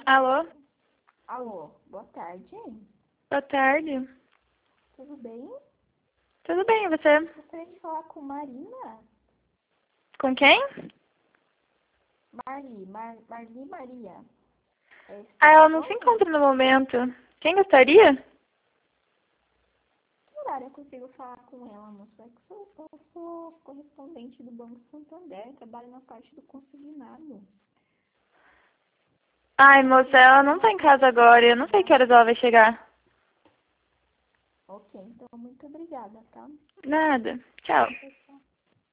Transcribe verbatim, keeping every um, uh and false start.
Alô? Alô, boa tarde. Boa tarde. Tudo bem? Tudo bem, e você? Gostaria de falar com Marina. Com quem? Marli, Mar, Marli Maria. É esse Ah, ela não se telefone? encontra no momento. Quem gostaria? Que horário eu consigo falar com ela, moça? É que eu sou, eu sou correspondente do Banco Santander, trabalho na parte do consignado. Ai, moça, ela não tá em casa agora. Eu não sei que horas ela vai chegar. Ok, então muito obrigada, tá? Nada. Tchau.